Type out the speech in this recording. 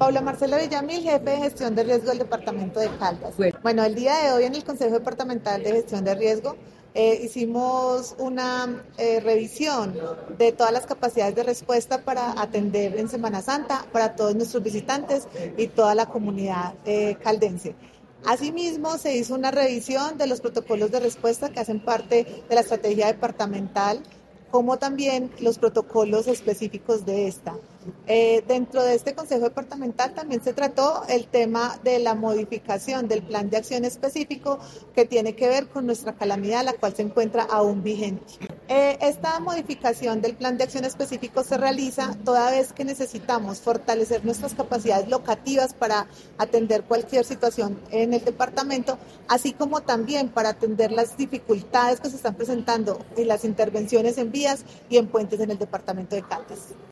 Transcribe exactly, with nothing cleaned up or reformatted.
Paula Marcela Villamil, jefe de gestión de riesgo del departamento de Caldas. Bueno, bueno el día de hoy en el Consejo Departamental de Gestión de Riesgo eh, hicimos una eh, revisión de todas las capacidades de respuesta para atender en Semana Santa para todos nuestros visitantes y toda la comunidad eh, caldense. Asimismo, se hizo una revisión de los protocolos de respuesta que hacen parte de la estrategia departamental, como también los protocolos específicos de esta. Eh, dentro de este Consejo Departamental también se trató el tema de la modificación del plan de acción específico que tiene que ver con nuestra calamidad, la cual se encuentra aún vigente. Eh, esta modificación del plan de acción específico se realiza toda vez que necesitamos fortalecer nuestras capacidades locativas para atender cualquier situación en el departamento, así como también para atender las dificultades que se están presentando en las intervenciones en vías y en puentes en el departamento de Caldas.